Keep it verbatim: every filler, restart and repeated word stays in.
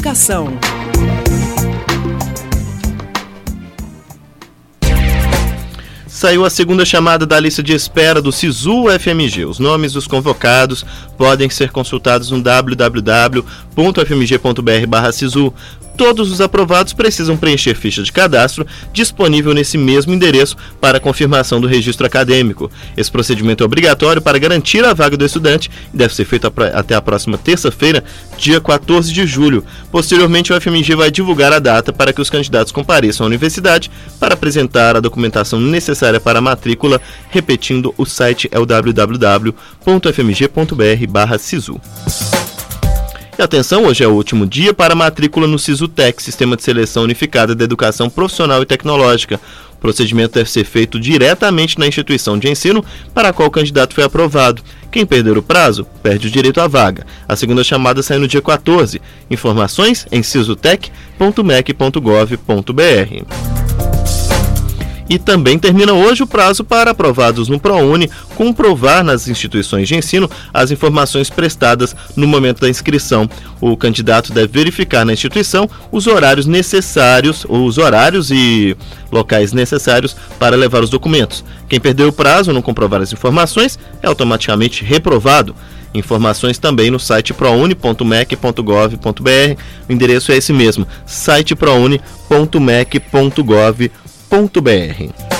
Educação. Saiu a segunda chamada da lista de espera do SISU F M G. Os nomes dos convocados podem ser consultados no w w w ponto f m g ponto b r barra sisu. Todos os aprovados precisam preencher ficha de cadastro disponível nesse mesmo endereço para confirmação do registro acadêmico. Esse procedimento é obrigatório para garantir a vaga do estudante e deve ser feito até a próxima terça-feira, dia quatorze de julho. Posteriormente, o F M G vai divulgar a data para que os candidatos compareçam à universidade para apresentar a documentação necessária para a matrícula. Repetindo, o site é o w w w ponto f m g ponto b r barra sisu. E atenção, hoje é o último dia para a matrícula no SISUTEC, Sistema de Seleção Unificada da Educação Profissional e Tecnológica. O procedimento deve ser feito diretamente na instituição de ensino para a qual o candidato foi aprovado. Quem perder o prazo, perde o direito à vaga. A segunda chamada sai no dia quatorze. Informações em sisutec ponto mec ponto gov ponto b r. E também termina hoje o prazo para aprovados no ProUni comprovar nas instituições de ensino as informações prestadas no momento da inscrição. O candidato deve verificar na instituição os horários necessários, os horários e locais necessários para levar os documentos. Quem perdeu o prazo ou não comprovar as informações é automaticamente reprovado. Informações também no site prouni ponto mec ponto gov ponto b r. O endereço é esse mesmo, site prouni ponto mec ponto gov ponto b r.